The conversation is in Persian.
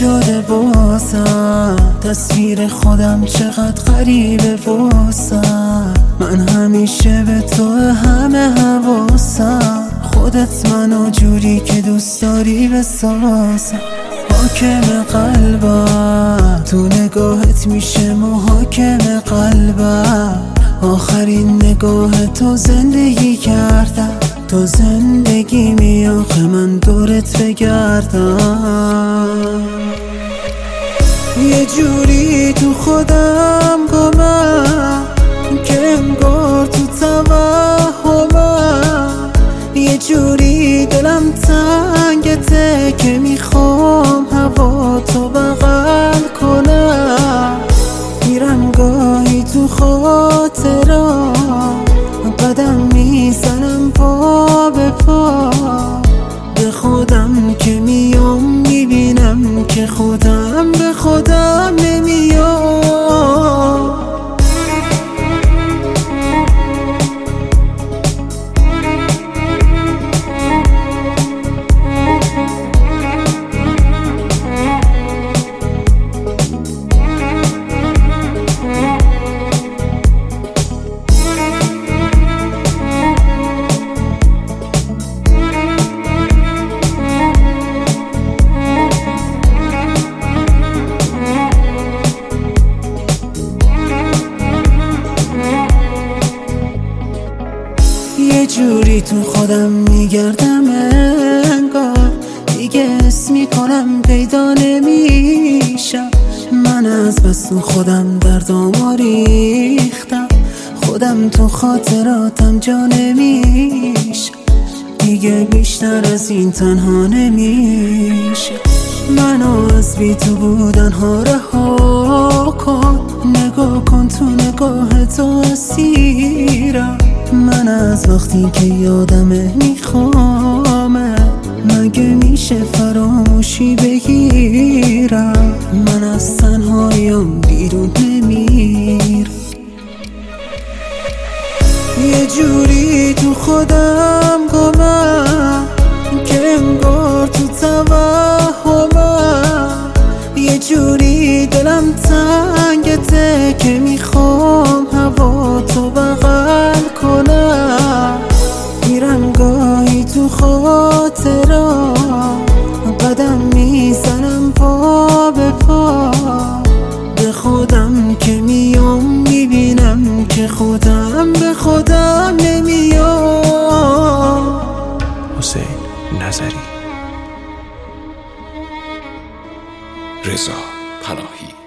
شده بازم، تصویر خودم چقدر غریبه واسم. من همیشه به تو همه حواسم، خودت منو جوری که دوست داری بسازم. حاکم قلبم تو نگاهت میشه محاکم قلبم. آخرین نگاه تو زندگی کردم، تو زندگی می آخه من دورت بگردم. یه جوری تو خودم گمم که انگار تو توهمم. یه جوری دلم تنگته که میخوام هوا تو بغل کنم. میرم گاهی تو خاطرام، قدم میزنم پا به پا. به خودم که میام میبینم که خودم به خودم نمیام. یه جوری تو خودم میگردم انگار دیگه اسم میکنم پیدا نمیشم. من از بس تو خودم دردامو ریختم، خودم تو خاطراتم جا نمیشم. دیگه بیشتر از این تنها نمیشه. منو از بی تو بودن ها رها کن، نگاه کن تو نگاه تو اسیرم. من از وقتی که یادمه میخوامه، مگه میشه فراموشی بگیرم؟ من از تنهاییم بیرون نمیرم. یه جوری تو خودم گمم که انگار تو توهمم. یه جوری دلم تنگته که میخوام هوا تو بغل کنم. میرم گاهی تو خاطرام، قدم میزنم پا به پا. به خودم که میام میبینم که خودم به خودم نمیام. حسین نظری، رضا پناهی.